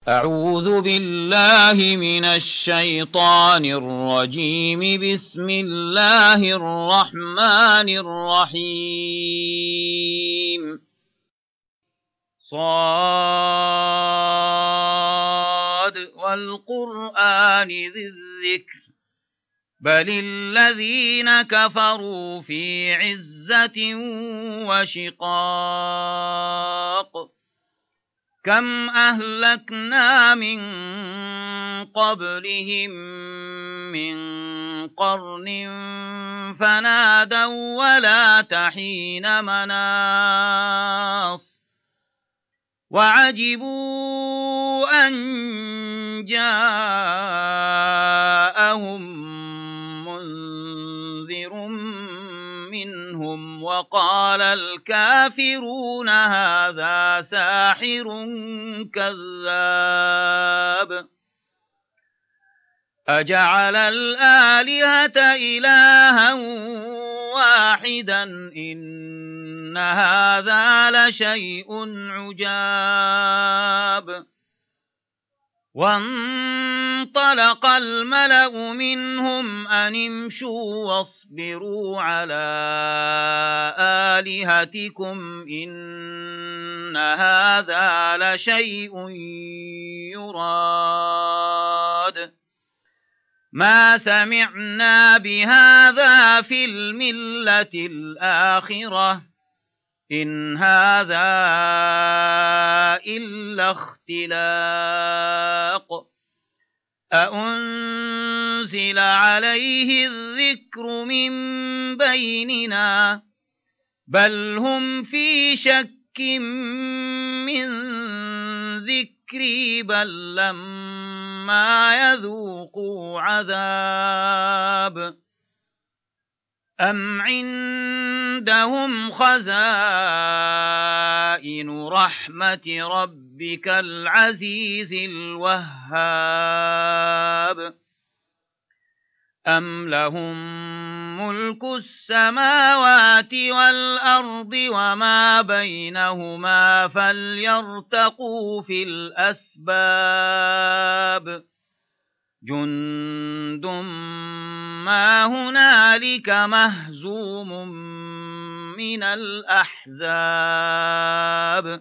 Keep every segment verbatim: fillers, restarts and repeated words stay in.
أعوذ بالله من الشيطان الرجيم. بسم الله الرحمن الرحيم. صاد والقرآن ذي الذكر بل الذين كفروا في عزة وشقاق. كم أهلكنا من قبلهم من قرن فنادوا ولا تحين مناص وعجبوا أن جاءهم منذر منهم وقال الكافرون هذا ساحر كذاب. أجعل الآلهة إلها واحدا إن هذا لشيء عجاب. وانطلق الملأ منهم أن امشوا واصبروا على آلهتكم إن هذا لشيء يراد. ما سمعنا بهذا في الملة الآخرة إن هذا إلا اختلاق. أأنزل عليه الذكر من بيننا بل هم في شك من ذكري بل لما يذوقوا عذاب. أم عندهم خزائن رحمة ربك العزيز الوهاب. أم لهم ملك السماوات والأرض وما بينهما فليرتقوا في الأسباب. جند ما هنالك مهزوم من الأحزاب.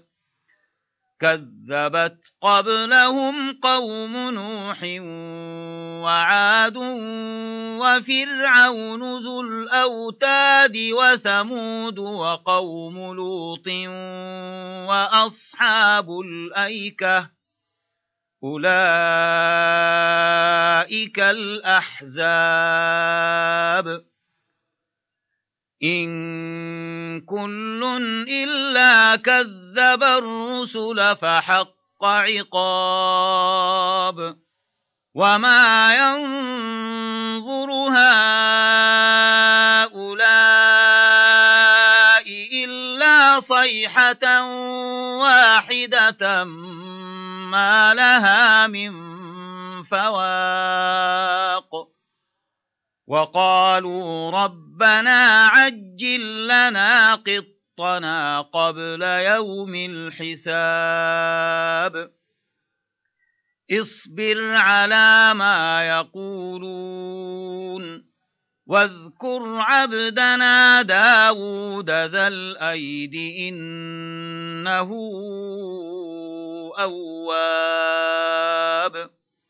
كذبت قبلهم قوم نوح وعاد وفرعون ذو الأوتاد وثمود وقوم لوط وأصحاب الأيكة أولئك الأحزاب. إن كل إلا كذب الرسل فحق عقاب. وما ينظر هؤلاء إلا صيحة واحدة ما لها من فواق. وقالوا ربنا عجل لنا قطنا قبل يوم الحساب. اصبر على ما يقولون واذكر عبدنا داود ذا الأيد إنه أواب.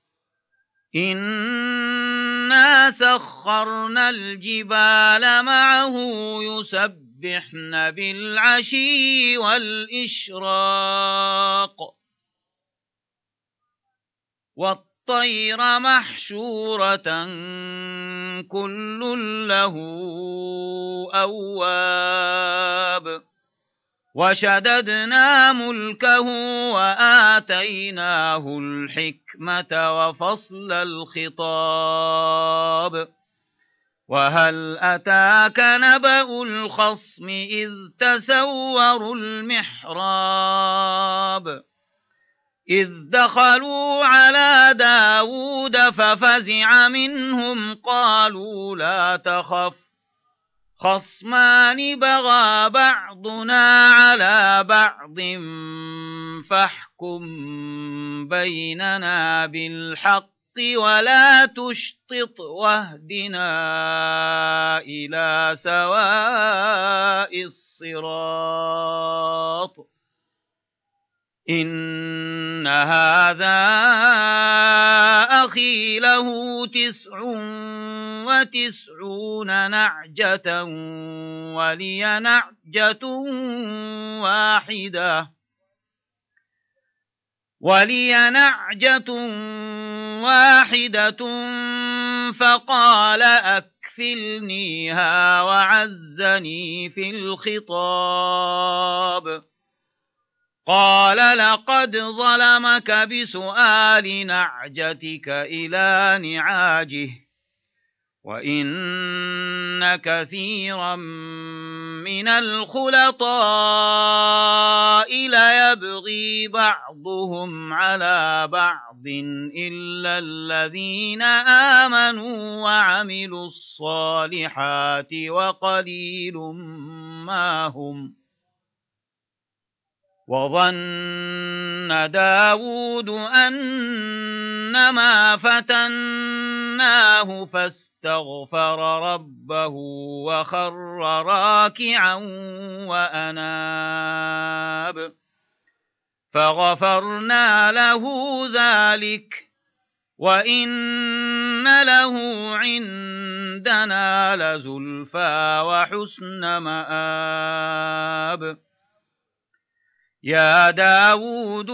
إنا سخرنا الجبال معه يسبحن بالعشي والإشراق والطير محشورة كل له أواب. وشددنا ملكه وآتيناه الحكمة وفصل الخطاب. وهل أتاك نبأ الخصم إذ تسوروا المحراب. إذ دخلوا على داود ففزع منهم قالوا لا تخف خصمان بغى بعضنا على بعض فاحكم بيننا بالحق ولا تشطط واهدنا إلى سواء الصراط إن هذا أخي له تسع وتسعون نعجة ولي نعجة واحدة ولي نعجة واحدة فقال أكفلنيها وعزني في الخطاب قال لقد ظلمك بسؤال نعجتك إلى نعاجه وإن كثيرا من الخلطاء ليبغي بعضهم على بعض إلا الذين آمنوا وعملوا الصالحات وقليل ما هم وظن داود أنما فتناه فاستغفر ربه وخر راكعا وأناب فغفرنا له ذلك وإن له عندنا لزلفى وحسن مآب يا داود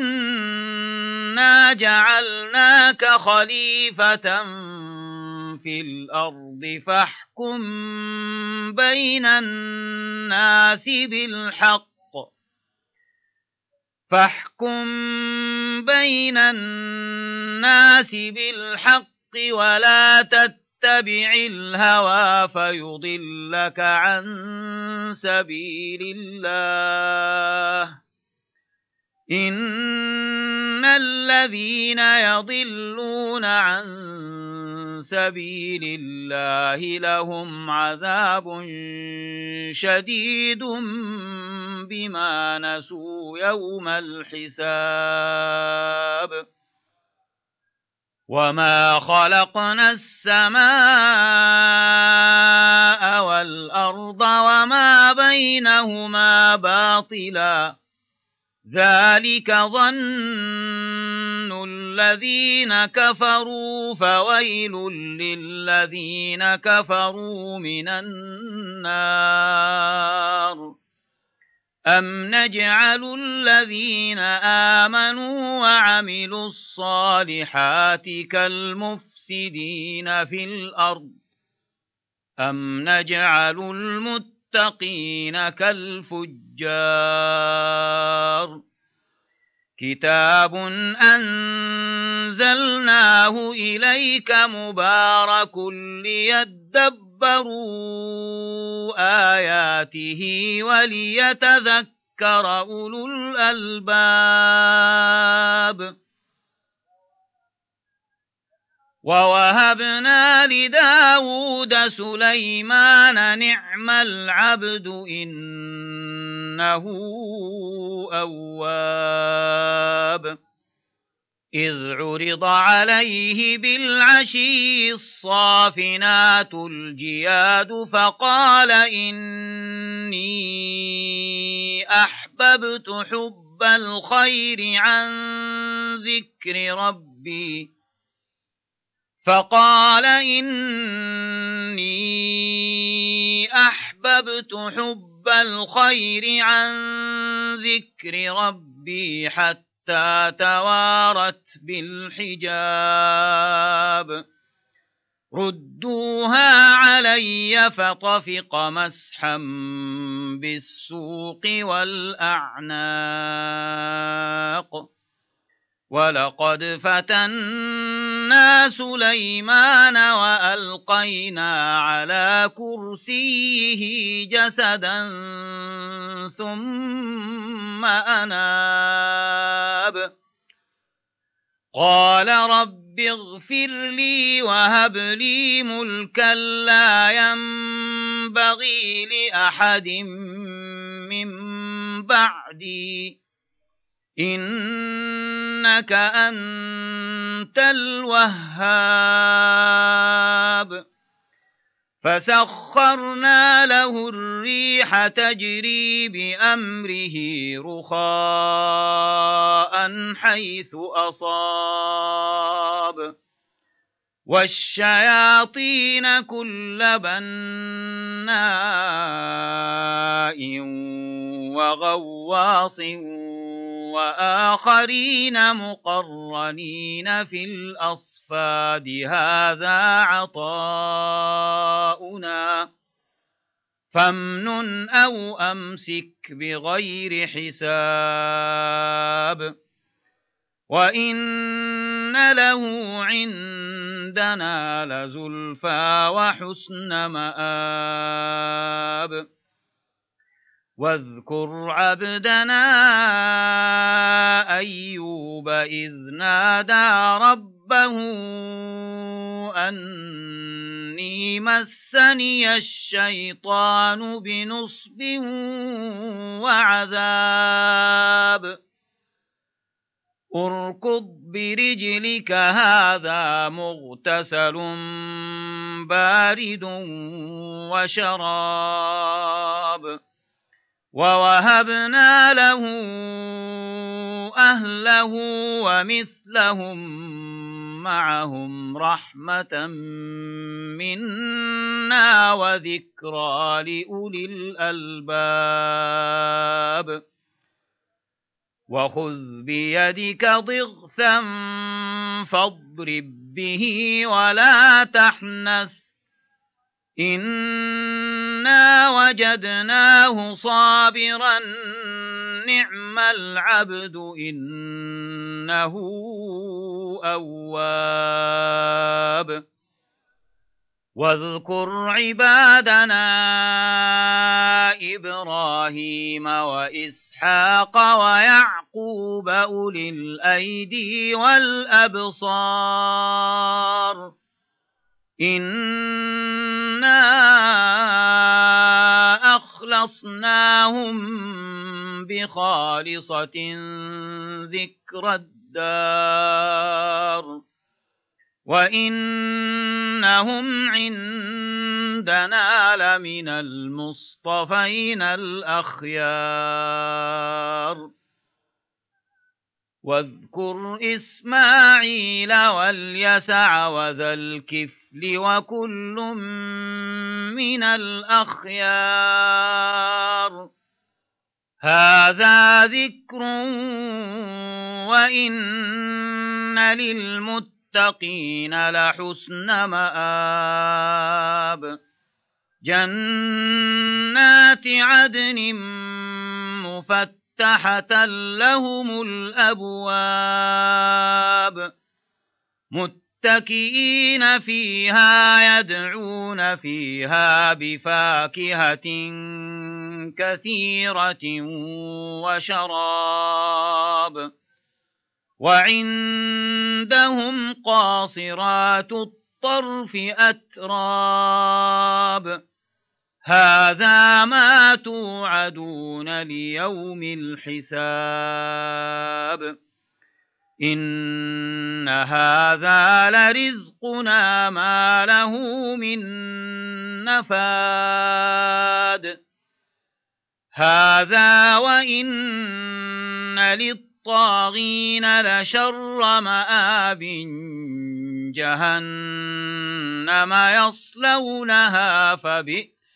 إنا جعلناك خليفة في الأرض فاحكم بين الناس بالحق فاحكم بين الناس بالحق ولا تتبع الهوى فيضلك عن سبيل الله إن الذين يضلون عن سبيل الله لهم عذاب شديد بما نسوا يوم الحساب وما خلقنا السماء والأرض وما بينهما باطلا ذلك ظن الذين كفروا فويل للذين كفروا من النار أم نجعل الذين آمنوا وعملوا الصالحات كالمفسدين في الأرض أم نجعل المتقين كالفجار كتاب أنزلناه إليك مبارك ليدبروا آياته وليتذكر أولو الألباب ووهبنا لداود سليمان نعم العبد إنه أواب إذ عرض عليه بالعشي الصافنات الجياد فقال إني أحببت حب الخير عن ذكر ربي فقال إني أحببت حب الخير عن ذكر ربي حتى توارت بالحجاب ردوها علي فطفق مسحا بالسوق والأعناق ولقد فتنا سليمان وألقينا على كرسيه جسدا ثم أناب قال رب اغفر لي وهب لي ملكا لا ينبغي لأحد من بعدي إنك أنت الوهاب فسخرنا له الريح تجري بأمره رخاء حيث أصاب والشياطين كل بناء وغواص وآخرين مقرنين في الأصفاد هذا عطاؤنا فامنن أو أمسك بغير حساب وإن له عندنا لزلفى وحسن مآب واذكر عبدنا أيوب إذ نادى ربه أني مسني الشيطان بنصب وعذاب اركض برجلك هذا مغتسل بارد وشراب ووهبنا له أهله ومثلهم معهم رحمة منا وذكرى لأولي الألباب وخذ بيدك ضغثا فاضرب به ولا تحنث إنا وجدناه صابرا نعم العبد إنه أواب واذكر عبادنا إبراهيم وإسحاق ويعقوب أولي الأيدي والأبصار إنا أخلصناهم بخالصة ذكر الدار وإنهم عندنا لمن المصطفين الأخيار واذكر إسماعيل واليسع وذا الكفل وكل من الأخيار هذا ذكر وإن للمتقين لحسن مآب جنات عدن مفتحة لهم الأبواب متكئين فيها يدعون فيها بفاكهة كثيرة وشراب وعندهم قاصرات الطرف أتراب هذا ما توعدون ليوم الحساب إن هذا لرزقنا ما له من نفاد هذا وإن للطاغين لشر مآب جهنم يصلونها فبئس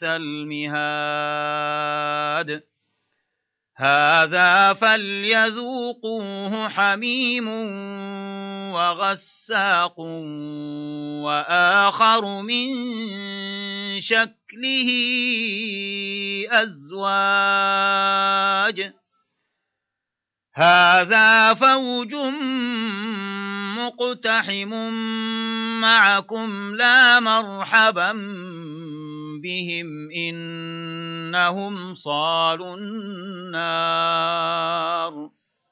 المهاد هذا فليذوقوه حميم وغساق وآخر من شكله أزواج هذا فوج مقتحم معكم لا مرحبا بهم إنهم صالوا النار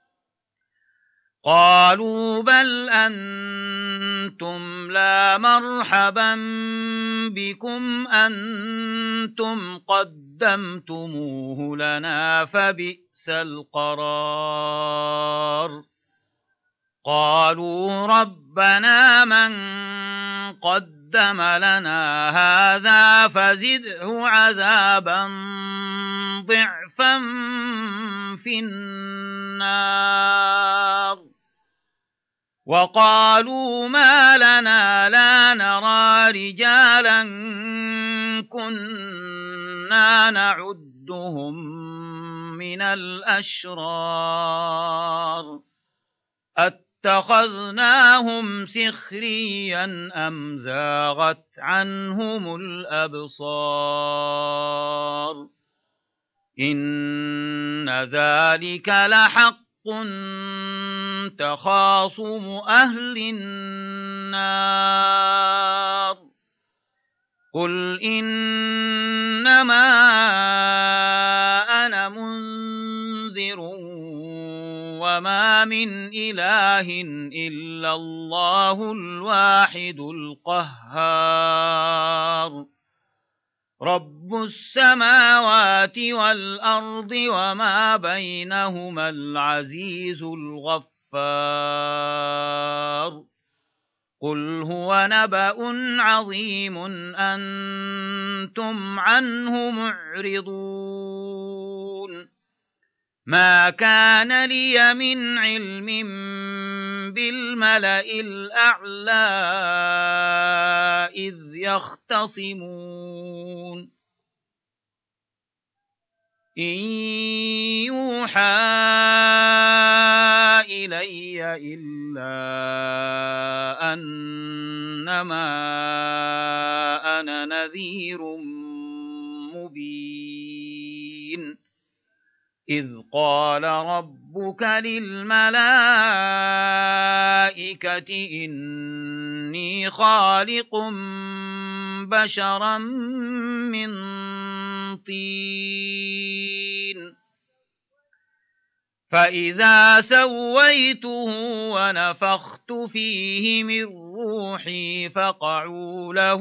قالوا بل أنتم لا مرحبا بكم أنتم قدمتموه لنا فبئس القرار قالوا ربنا من قدم لنا هذا فزده عذابا ضعفا في النار وقالوا ما لنا لا نرى رجالا كنا نعدهم من الأشرار اتخذناهم سخريا أم زاغت عنهم الأبصار إن ذلك لحق تخاصم أهل النار قل إنما أنا منذر وما من إله إلا الله الواحد القهار رب السماوات والأرض وما بينهما العزيز الغفار قل هو نبأ عظيم أنتم عنه معرضون ما كان لي من علم بالملأ الأعلى إذ يختصمون إن يوحى إلي إلا أنما أنا نذير مبين إذ قال ربك للملائكة إني خالق بشرا من طين فإذا سويته ونفخت فيه من روحي فقعوا له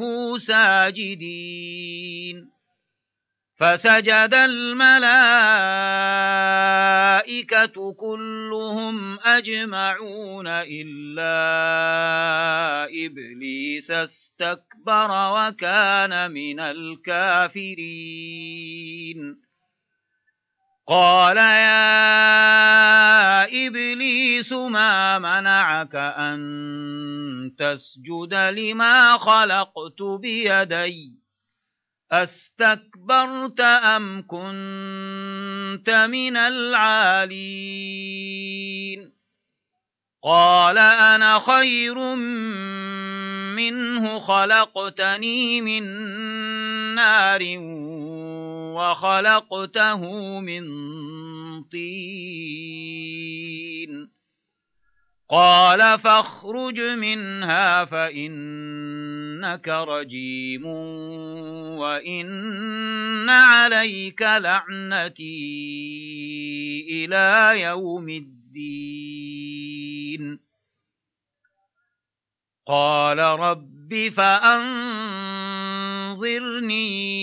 ساجدين فسجد الملائكة كلهم أجمعون إلا إبليس استكبر وكان من الكافرين قال يا إبليس ما منعك أن تسجد لما خلقت بيدي أستكبرت أم كنت من العالين قال أنا خير منه خلقتني من نار وخلقته من طين قال فاخرج منها فإنك رجيم وإن عليك لعنتي إلى يوم الدين قال رب فأنظرني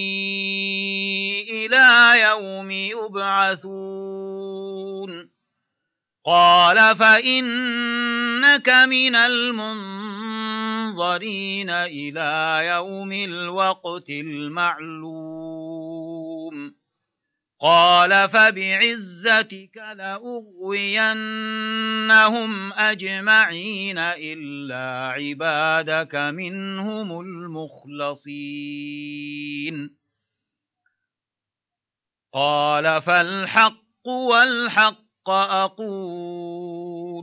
إلى يوم يبعثون قال فإنك من المنظرين إلى يوم الوقت المعلوم قال فبعزتك لأغوينهم أجمعين إلا عبادك منهم المخلصين قال فالحق والحق أقول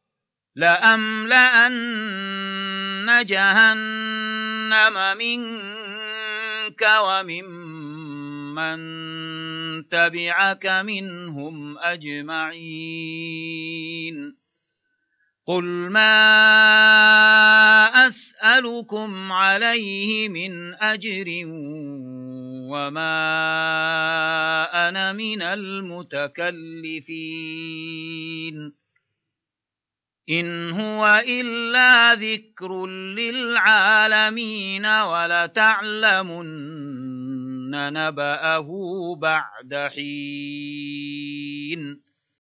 لأملأن جهنم منك وممن تبعك منهم أجمعين قل ما أسألكم عليه من أجر وما أنا من المتكلفين إن هو إلا ذكر للعالمين ولتعلمن نبأه بعد حين